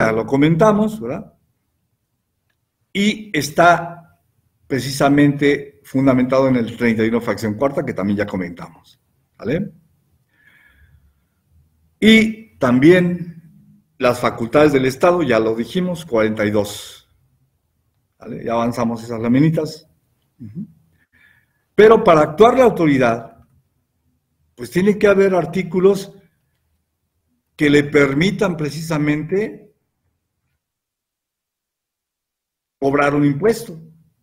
ya lo comentamos, ¿verdad? Y está precisamente fundamentado en el 31 fracción cuarta, que también ya comentamos, ¿vale? Y también las facultades del Estado, ya lo dijimos, 42, ¿vale? Ya avanzamos esas laminitas. Pero para actuar la autoridad, pues tiene que haber artículos que le permitan precisamente cobrar un impuesto.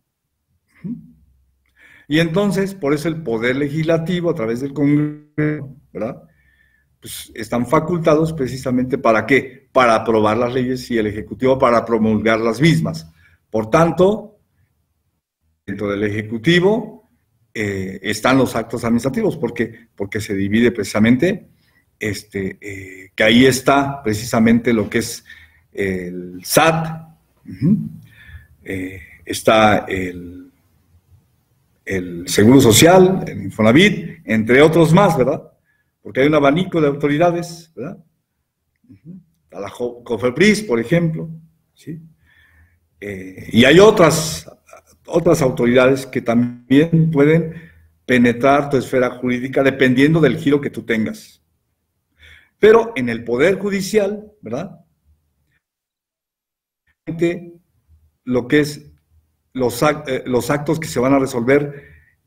Y entonces, por eso el Poder Legislativo, a través del Congreso, ¿verdad? Pues están facultados precisamente ¿para qué? Para aprobar las leyes y el Ejecutivo para promulgar las mismas. Por tanto, dentro del Ejecutivo están los actos administrativos, porque se divide precisamente, que ahí está precisamente lo que es el SAT, está el Seguro Social, el Infonavit, entre otros más, ¿verdad? Porque hay un abanico de autoridades, ¿verdad? A la COFEPRIS, por ejemplo, ¿sí? Y hay otras autoridades que también pueden penetrar tu esfera jurídica dependiendo del giro que tú tengas. Pero en el Poder Judicial, ¿verdad? Lo que es los actos que se van a resolver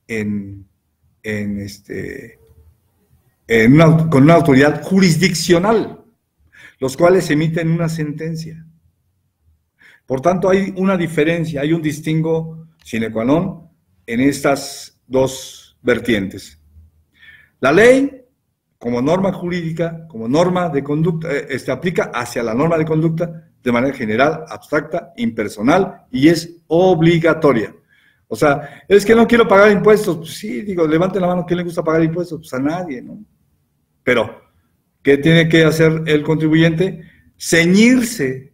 con una autoridad jurisdiccional, los cuales emiten una sentencia. Por tanto, hay una diferencia, hay un distingo sine qua non en estas dos vertientes. La ley, como norma jurídica, como norma de conducta, aplica hacia la norma de conducta de manera general, abstracta, impersonal y es obligatoria. O sea, es que no quiero pagar impuestos. Pues sí, digo, levanten la mano, ¿quién le gusta pagar impuestos? Pues a nadie, ¿no? Pero, ¿qué tiene que hacer el contribuyente? Ceñirse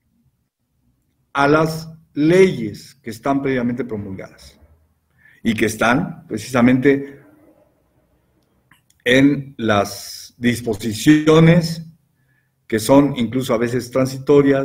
a las leyes que están previamente promulgadas y que están precisamente en las disposiciones que son incluso a veces transitorias,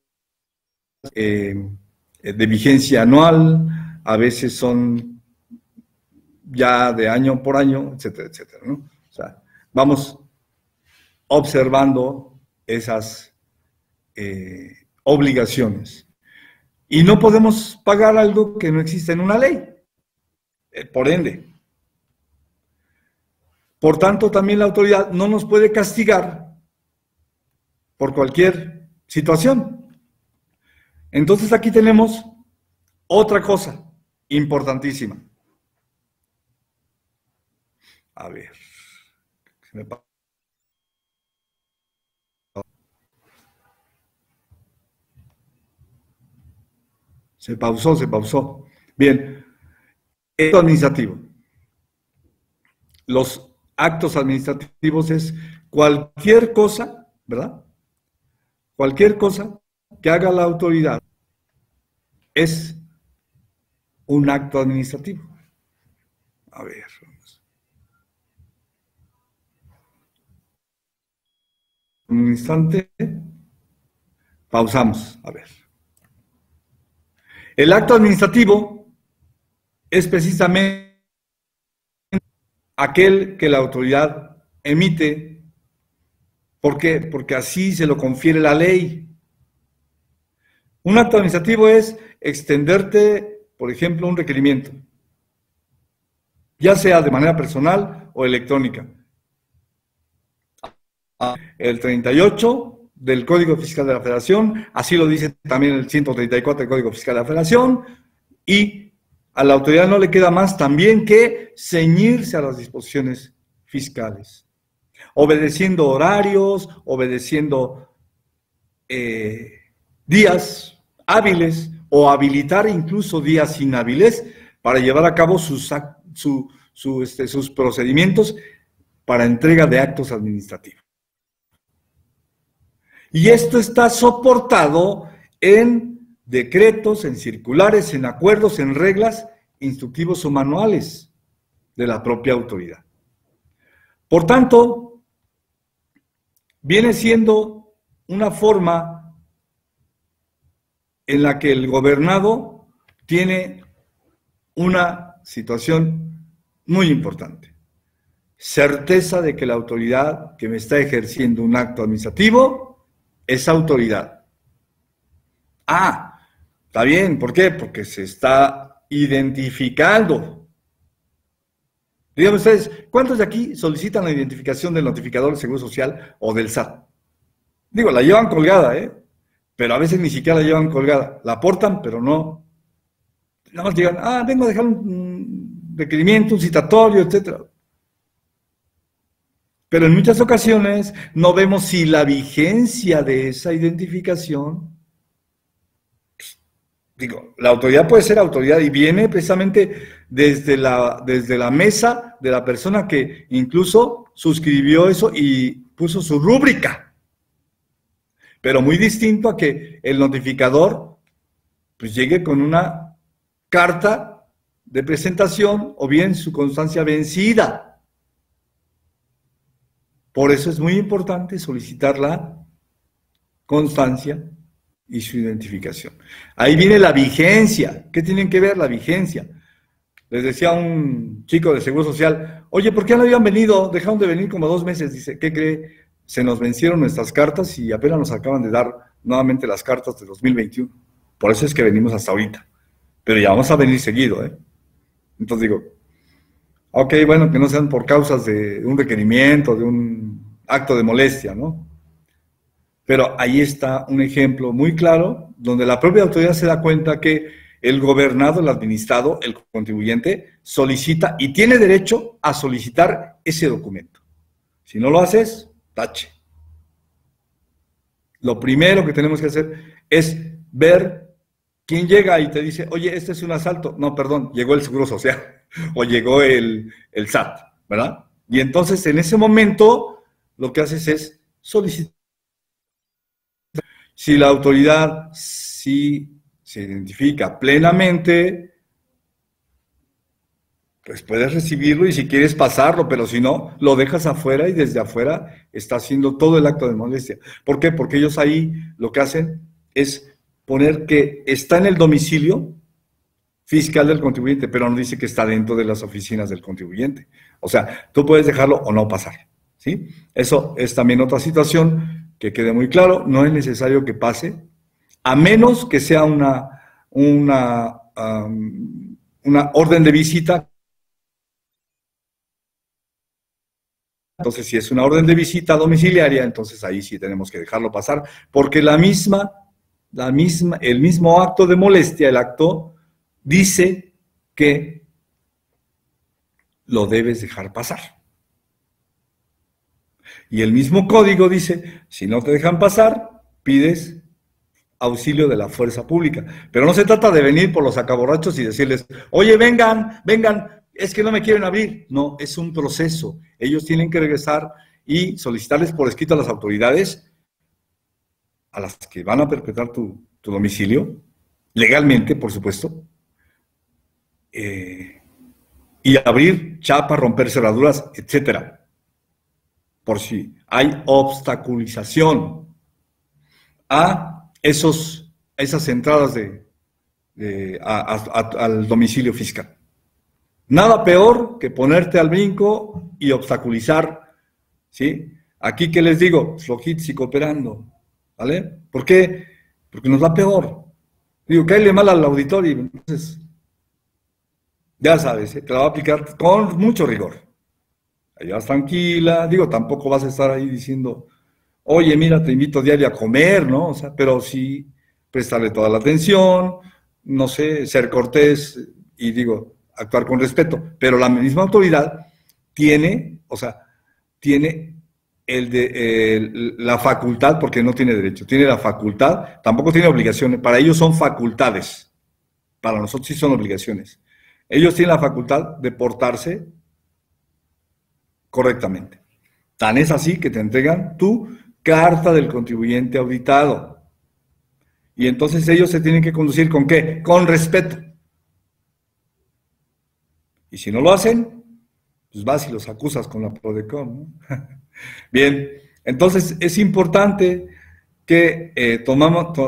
de vigencia anual, a veces son ya de año por año, etcétera, etcétera, ¿no? O sea, vamos observando esas obligaciones. Y no podemos pagar algo que no existe en una ley, por ende. Por tanto, también la autoridad no nos puede castigar por cualquier situación. Entonces aquí tenemos otra cosa importantísima. A ver, se pausó. Bien, acto administrativo. Los actos administrativos es cualquier cosa, ¿verdad? Cualquier cosa que haga la autoridad es un acto administrativo. A ver, un instante. Pausamos, a ver. El acto administrativo es precisamente aquel que la autoridad emite. ¿Por qué? Porque así se lo confiere la ley. Un acto administrativo es extenderte, por ejemplo, un requerimiento, ya sea de manera personal o electrónica. El 38 del Código Fiscal de la Federación, así lo dice también el 134 del Código Fiscal de la Federación, y a la autoridad no le queda más también que ceñirse a las disposiciones fiscales, obedeciendo horarios, obedeciendo días hábiles o habilitar incluso días inhábiles para llevar a cabo sus procedimientos para entrega de actos administrativos. Y esto está soportado en decretos, en circulares, en acuerdos, en reglas, instructivos o manuales de la propia autoridad. Por tanto, viene siendo una forma en la que el gobernado tiene una situación muy importante. Certeza de que la autoridad que me está ejerciendo un acto administrativo es autoridad. Ah, está bien, ¿por qué? Porque se está identificando. Díganme ustedes, ¿cuántos de aquí solicitan la identificación del notificador del Seguro Social o del SAT? Digo, la llevan colgada, pero a veces ni siquiera la llevan colgada. La aportan, pero no. Nada más llegan, vengo a dejar un requerimiento, un citatorio, etcétera. Pero en muchas ocasiones no vemos si la vigencia de esa identificación, digo, la autoridad puede ser autoridad y viene precisamente desde la mesa de la persona que incluso suscribió eso y puso su rúbrica. Pero muy distinto a que el notificador pues llegue con una carta de presentación o bien su constancia vencida. Por eso es muy importante solicitar la constancia y su identificación. Ahí viene la vigencia. ¿Qué tienen que ver la vigencia? Les decía un chico de Seguro Social, oye, ¿por qué no habían venido? Dejaron de venir como 2 meses. Dice, ¿qué cree? Se nos vencieron nuestras cartas y apenas nos acaban de dar nuevamente las cartas de 2021. Por eso es que venimos hasta ahorita. Pero ya vamos a venir seguido, Entonces digo, ok, bueno, que no sean por causas de un requerimiento, de un acto de molestia, ¿no? Pero ahí está un ejemplo muy claro donde la propia autoridad se da cuenta que el gobernado, el administrado, el contribuyente solicita y tiene derecho a solicitar ese documento. Si no lo haces, tache. Lo primero que tenemos que hacer es ver quién llega y te dice, oye, este es un asalto. No, perdón, llegó el Seguro Social o llegó el SAT, ¿verdad? Y entonces en ese momento lo que haces es solicitar. Si la autoridad sí se identifica plenamente, pues puedes recibirlo y si quieres pasarlo, pero si no, lo dejas afuera y desde afuera está haciendo todo el acto de molestia. ¿Por qué? Porque ellos ahí lo que hacen es poner que está en el domicilio fiscal del contribuyente, pero no dice que está dentro de las oficinas del contribuyente. O sea, tú puedes dejarlo o no pasar, ¿sí? Eso es también otra situación que quede muy claro, no es necesario que pase, a menos que sea una orden de visita. Entonces, si es una orden de visita domiciliaria, entonces ahí sí tenemos que dejarlo pasar, porque el mismo acto de molestia, el acto, dice que lo debes dejar pasar. Y el mismo código dice, si no te dejan pasar, pides auxilio de la fuerza pública. Pero no se trata de venir por los sacaborrachos y decirles, oye, vengan, es que no me quieren abrir. No, es un proceso. Ellos tienen que regresar y solicitarles por escrito a las autoridades a las que van a perpetrar tu domicilio, legalmente, por supuesto, y abrir chapa, romper cerraduras, etcétera, por si hay obstaculización a esas entradas al domicilio fiscal. Nada peor que ponerte al brinco y obstaculizar, ¿sí? Aquí, ¿qué les digo? Flojitos y cooperando, ¿vale? ¿Por qué? Porque nos va peor. Digo, cáele mal al auditorio, entonces, ya sabes, te la va a aplicar con mucho rigor. Ahí vas tranquila, digo, tampoco vas a estar ahí diciendo, oye, mira, te invito diario a comer, ¿no? O sea, pero sí prestarle toda la atención, no sé, ser cortés y digo, actuar con respeto. Pero la misma autoridad tiene la facultad, porque no tiene derecho, tiene la facultad, tampoco tiene obligaciones, para ellos son facultades, para nosotros sí son obligaciones. Ellos tienen la facultad de portarse correctamente. Tan es así que te entregan tu carta del contribuyente auditado. Y entonces ellos se tienen que conducir ¿con qué? Con respeto. Y si no lo hacen, pues vas y los acusas con la PRODECON, ¿no? Bien, entonces es importante que